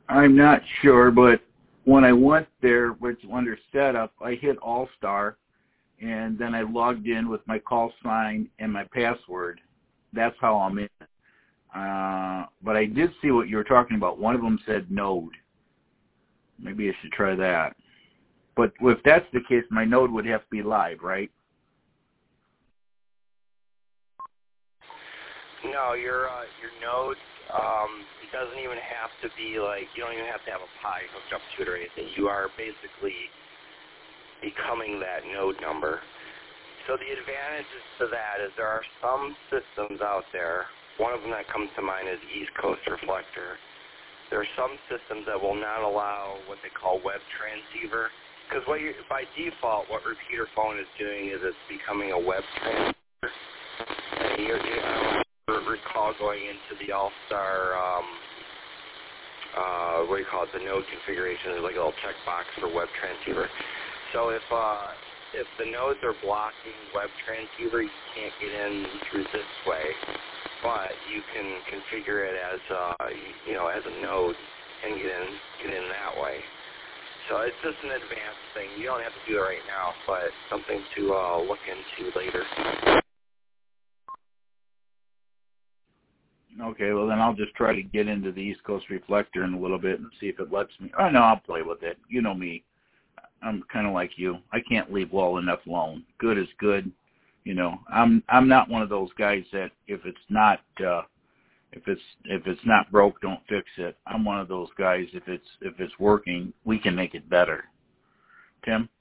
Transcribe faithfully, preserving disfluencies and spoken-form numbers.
I'm not sure, but when I went there, which under setup, I hit All-Star, and then I logged in with my call sign and my password. That's how I'm in. Uh, but I did see what you were talking about. One of them said Node. Maybe I should try that. But if that's the case, my Node would have to be live, right? No, your uh, your Node, um, it doesn't even have to be like, you don't even have to have a Pi hooked up to it or anything. You are basically becoming that node number. So the advantages to that is there are some systems out there. One of them that comes to mind is East Coast Reflector. There are some systems that will not allow what they call web transceiver, because what you, by default, what Repeater Phone is doing is it's becoming a web transceiver. And you, you, I don't recall going into the All-Star, um, uh, what do you call it, the node configuration. There's like a little checkbox for web transceiver. So if uh, if the nodes are blocking web transceiver, you can't get in through this way, but you can configure it as uh, you know as a node and get in get in that way. So it's just an advanced thing. You don't have to do it right now, but something to uh, look into later. Okay, well then I'll just try to get into the East Coast Reflector in a little bit and see if it lets me. Oh no, I'll play with it. You know me. I'm kind of like you. I can't leave well enough alone. Good is good. You know, I'm I'm not one of those guys that if it's not uh, if it's if it's not broke, don't fix it. I'm one of those guys. If it's if it's working, we can make it better. Tim?